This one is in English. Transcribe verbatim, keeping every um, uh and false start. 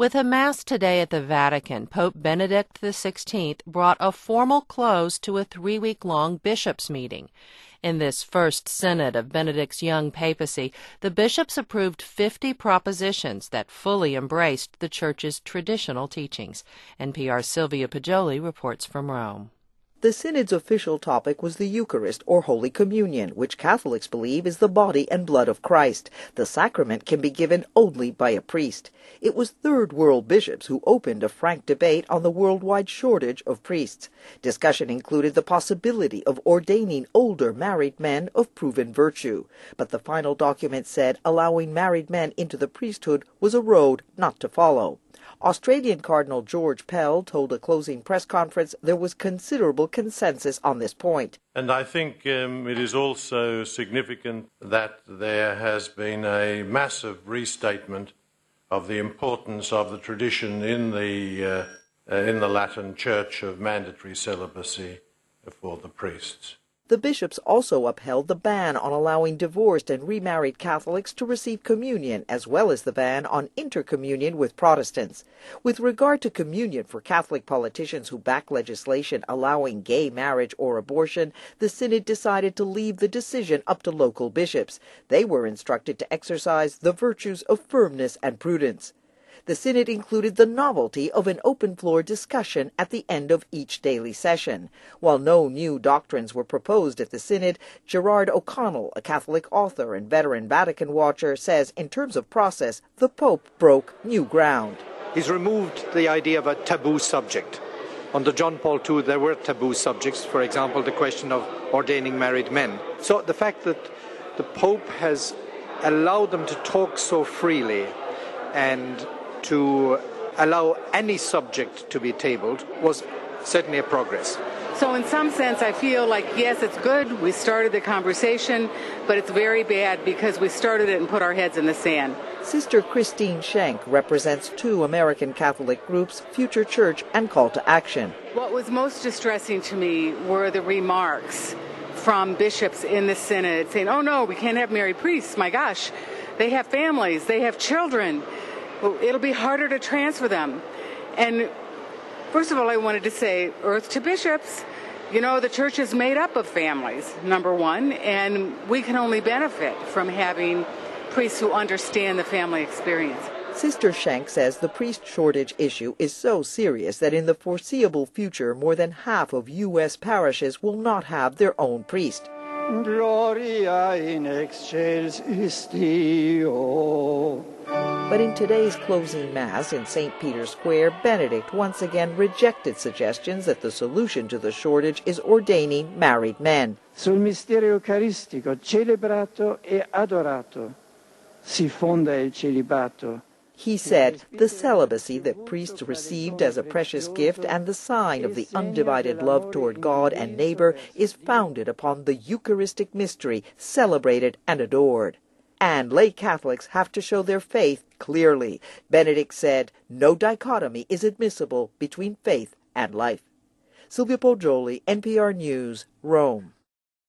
With a Mass today at the Vatican, Pope Benedict the sixteenth brought a formal close to a three-week-long bishops' meeting. In this first synod of Benedict's young papacy, the bishops approved fifty propositions that fully embraced the Church's traditional teachings. N P R's Sylvia Poggioli reports from Rome. The synod's official topic was the Eucharist, or Holy Communion, which Catholics believe is the body and blood of Christ. The sacrament can be given only by a priest. It was Third World bishops who opened a frank debate on the worldwide shortage of priests. Discussion included the possibility of ordaining older married men of proven virtue. But the final document said allowing married men into the priesthood was a road not to follow. Australian Cardinal George Pell told a closing press conference there was considerable consensus on this point. And I think um, it is also significant that there has been a massive restatement of the importance of the tradition in the, uh, uh, in the Latin Church of mandatory celibacy for the priests. The bishops also upheld the ban on allowing divorced and remarried Catholics to receive communion, as well as the ban on intercommunion with Protestants. With regard to communion for Catholic politicians who back legislation allowing gay marriage or abortion, the synod decided to leave the decision up to local bishops. They were instructed to exercise the virtues of firmness and prudence. The synod included the novelty of an open-floor discussion at the end of each daily session. While no new doctrines were proposed at the synod, Gerard O'Connell, a Catholic author and veteran Vatican watcher, says in terms of process, the Pope broke new ground. He's removed the idea of a taboo subject. Under John Paul the Second, there were taboo subjects, for example, the question of ordaining married men. So the fact that the Pope has allowed them to talk so freely and to allow any subject to be tabled was certainly a progress. So in some sense, I feel like, yes, it's good. We started the conversation, but it's very bad because we started it and put our heads in the sand. Sister Christine Schenk represents two American Catholic groups, Future Church and Call to Action. What was most distressing to me were the remarks from bishops in the synod saying, oh no, we can't have married priests. My gosh, they have families, they have children. It'll be harder to transfer them. And first of all, I wanted to say, earth to bishops, you know, the church is made up of families, number one, and we can only benefit from having priests who understand the family experience. Sister Schenk says the priest shortage issue is so serious that in the foreseeable future, more than half of U S parishes will not have their own priest. Gloria in excelsis Deo. But in today's closing Mass in Saint Peter's Square, Benedict once again rejected suggestions that the solution to the shortage is ordaining married men. Sul mistero eucaristico celebrato e adorato si fonda il celibato. He said the celibacy that priests received as a precious gift and the sign of the undivided love toward God and neighbor is founded upon the Eucharistic mystery, celebrated and adored. And lay Catholics have to show their faith clearly. Benedict said no dichotomy is admissible between faith and life. Sylvia Poggioli, N P R News, Rome.